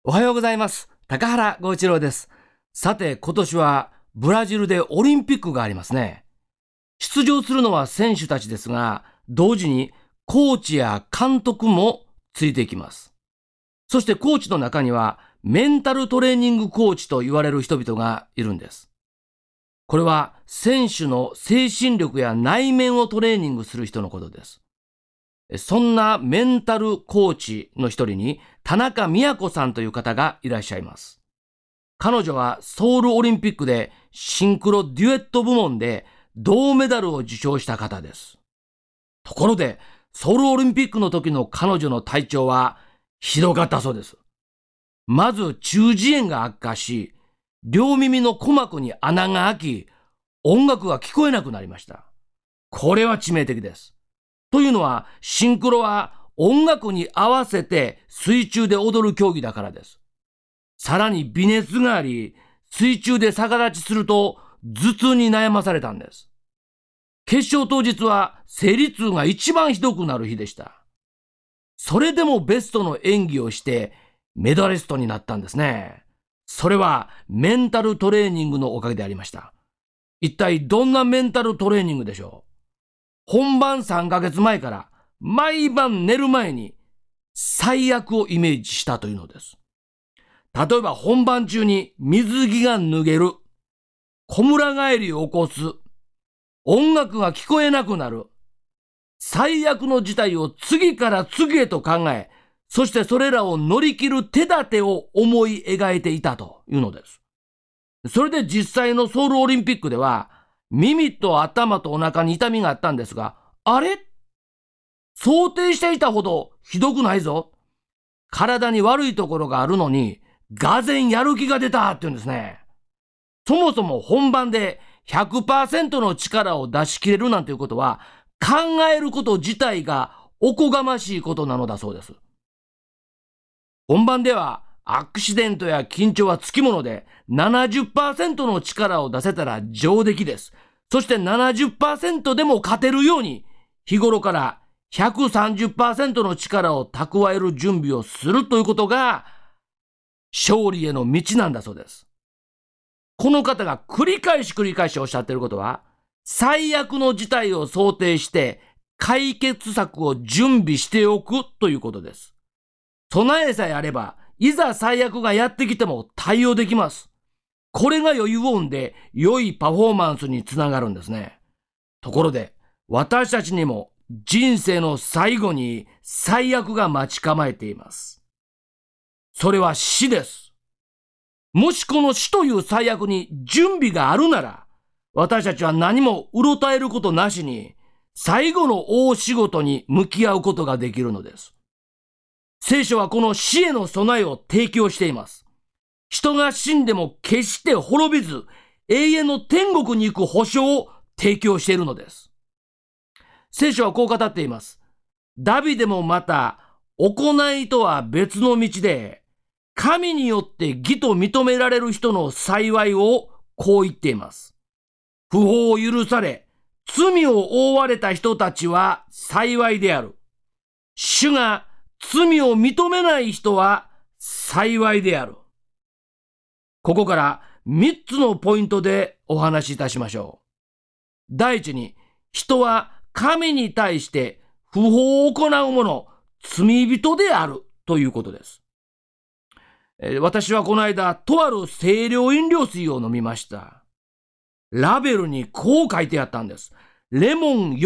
おはようございます。高原剛一郎です。さて、今年はブラジルでオリンピックがありますね。出場するのは選手たちですが、同時にコーチや監督もついていきます。そしてコーチの中にはメンタルトレーニングコーチと言われる人々がいるんです。これは選手の精神力や内面をトレーニングする人のことです。そんなメンタルコーチの一人に田中美也子さんという方がいらっしゃいます。彼女はソウルオリンピックでシンクロデュエット部門で銅メダルを受賞した方です。ところでソウルオリンピックの時の彼女の体調はひどかったそうです。まず中耳炎が悪化し、両耳の鼓膜に穴が開き、音楽が聞こえなくなりました。これは致命的です。というのは、シンクロは音楽に合わせて水中で踊る競技だからです。さらに微熱があり、水中で逆立ちすると頭痛に悩まされたんです。決勝当日は生理痛が一番ひどくなる日でした。それでもベストの演技をしてメダリストになったんですね。それはメンタルトレーニングのおかげでありました。一体どんなメンタルトレーニングでしょう。本番3ヶ月前から毎晩寝る前に最悪をイメージしたというのです。例えば本番中に水着が脱げる、こむら返りを起こす、音楽が聞こえなくなる、最悪の事態を次から次へと考え、そしてそれらを乗り切る手立てを思い描いていたというのです。それで実際のソウルオリンピックでは、耳と頭とお腹に痛みがあったんですが、あれ？想定していたほどひどくないぞ。体に悪いところがあるのに、がぜんやる気が出たって言うんですね。そもそも本番で 100% の力を出し切れるなんていうことは、考えること自体がおこがましいことなのだそうです。本番ではアクシデントや緊張はつきもので 70% の力を出せたら上出来です。そして 70% でも勝てるように日頃から 130% の力を蓄える準備をするということが勝利への道なんだそうです。この方が繰り返しおっしゃっていることは、最悪の事態を想定して解決策を準備しておくということです。備えさえあれば、いざ最悪がやってきても対応できます。これが余裕を生んで良いパフォーマンスにつながるんですね。ところで、私たちにも人生の最後に最悪が待ち構えています。それは死です。もしこの死という最悪に準備があるなら、私たちは何もうろたえることなしに、最後の大仕事に向き合うことができるのです。聖書はこの死への備えを提供しています。人が死んでも決して滅びず、永遠の天国に行く保証を提供しているのです。聖書はこう語っています。ダビデもまた、行いとは別の道で、神によって義と認められる人の幸いをこう言っています。不法を許され、罪を負われた人たちは幸いである。主が罪を認めない人は幸いである。ここから3つのポイントでお話しいたしましょう。第一に、人は神に対して不法を行う者、罪人であるということです。私はこの間、とある清涼飲料水を飲みました。ラベルにこう書いてあったんです。レモン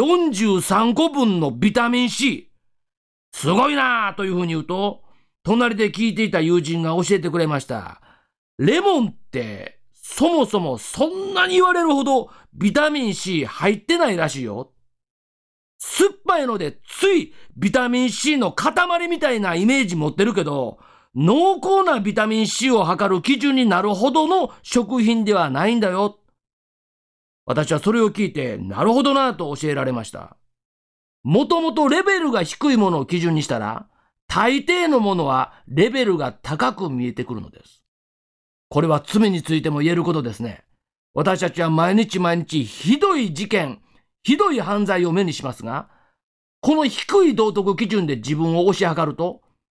43個分のビタミン C。すごいなぁというふうに言うと、隣で聞いていた友人が教えてくれました。レモンってそもそもそんなに言われるほどビタミン C 入ってないらしいよ。酸っぱいのでついビタミン C の塊みたいなイメージ持ってるけど、濃厚なビタミン C を測る基準になるほどの食品ではないんだよ。私はそれを聞いて、なるほどなぁと教えられました。もともとレベルが低いものを基準にしたら、大抵のものはレベルが高く見えてくるのです。これは罪についても言えることですね。私たちは毎日ひどい事件、ひどい犯罪を目にしますが、この低い道徳基準で自分を推し量ると、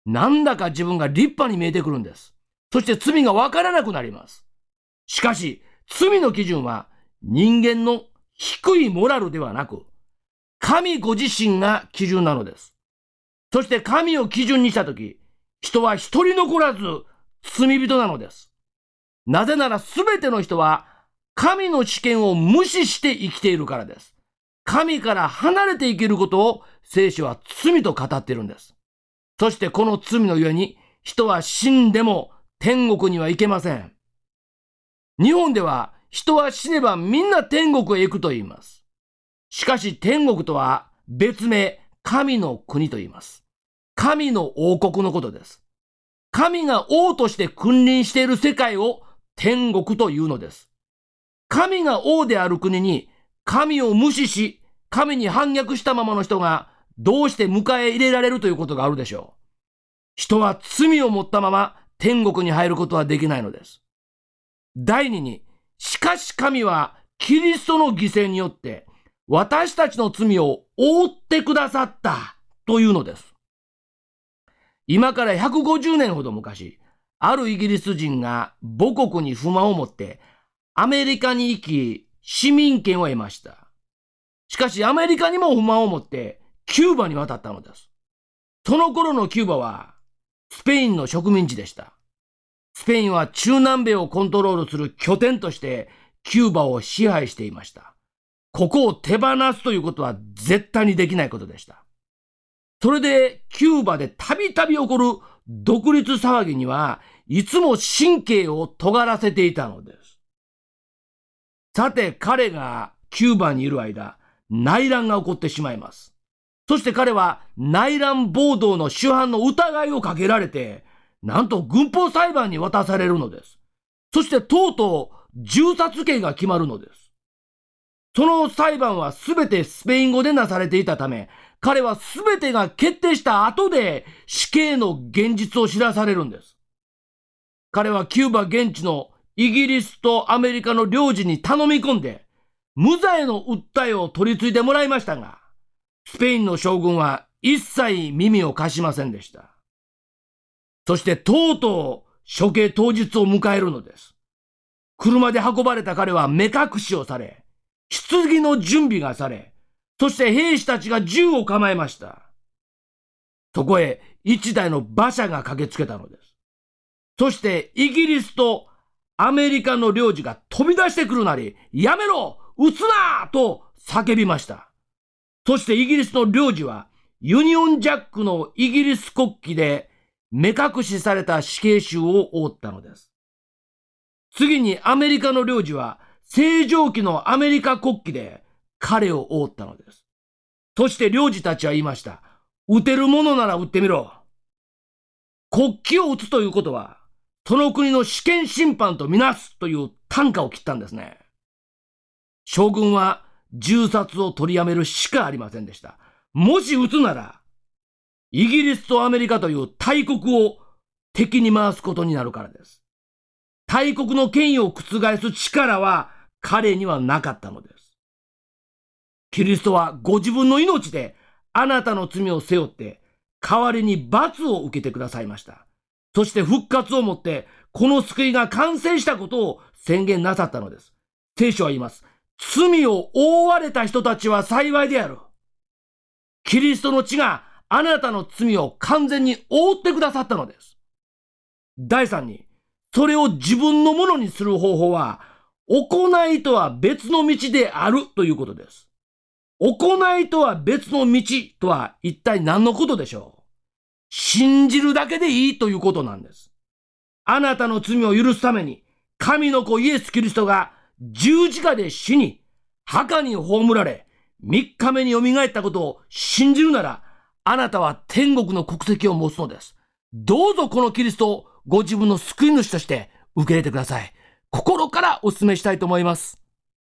なんだか自分が立派に見えてくるんです。そして罪がわからなくなります。しかし、罪の基準は人間の低いモラルではなく、神ご自身が基準なのです。そして神を基準にしたとき、人は一人残らず罪人なのです。なぜならすべての人は神の主権を無視して生きているからです。神から離れて生きることを聖書は罪と語っているんです。そしてこの罪のゆえに人は死んでも天国には行けません。日本では人は死ねばみんな天国へ行くと言います。しかし天国とは別名神の国と言います。神の王国のことです。神が王として君臨している世界を天国というのです。神が王である国に神を無視し、神に反逆したままの人がどうして迎え入れられるということがあるでしょう。人は罪を持ったまま天国に入ることはできないのです。第二に、しかし神はキリストの犠牲によって私たちの罪を覆ってくださったというのです。今から150年ほど昔、あるイギリス人が母国に不満を持ってアメリカに行き市民権を得ました。しかしアメリカにも不満を持ってキューバに渡ったのです。その頃のキューバはスペインの植民地でした。スペインは中南米をコントロールする拠点としてキューバを支配していました。ここを手放すということは絶対にできないことでした。それでキューバでたびたび起こる独立騒ぎにはいつも神経を尖らせていたのです。さて彼がキューバにいる間、内乱が起こってしまいます。そして彼は内乱暴動の主犯の疑いをかけられて、なんと軍法裁判に渡されるのです。そしてとうとう銃殺刑が決まるのです。その裁判はすべてスペイン語でなされていたため、彼はすべてが決定した後で死刑の現実を知らされるんです。彼はキューバ現地のイギリスとアメリカの領事に頼み込んで、無罪の訴えを取り継いでもらいましたが、スペインの将軍は一切耳を貸しませんでした。そしてとうとう処刑当日を迎えるのです。車で運ばれた彼は目隠しをされ、棺の準備がされ、そして兵士たちが銃を構えました。そこへ一台の馬車が駆けつけたのです。そしてイギリスとアメリカの領事が飛び出してくるなり、やめろ!撃つな!と叫びました。そしてイギリスの領事はユニオンジャックのイギリス国旗で目隠しされた死刑囚を覆ったのです。次にアメリカの領事は星条旗のアメリカ国旗で彼を覆ったのです。そして領事たちは言いました。撃てるものなら撃ってみろ。国旗を撃つということは、その国の主権侵犯とみなすという啖呵を切ったんですね。将軍は銃殺を取りやめるしかありませんでした。もし撃つなら、イギリスとアメリカという大国を敵に回すことになるからです。大国の権威を覆す力は彼にはなかったのです。キリストはご自分の命であなたの罪を背負って代わりに罰を受けてくださいました。そして復活をもってこの救いが完成したことを宣言なさったのです。聖書は言います。罪を覆われた人たちは幸いである。キリストの血があなたの罪を完全に覆ってくださったのです。第三に、それを自分のものにする方法は、行いとは別の道であるということです。行いとは別の道とは一体何のことでしょう？信じるだけでいいということなんです。あなたの罪を許すために、神の子イエス・キリストが十字架で死に、墓に葬られ、3日目によみがえったことを信じるなら、あなたは天国の国籍を持つのです。どうぞこのキリストをご自分の救い主として受け入れてください。心からお勧めしたいと思います。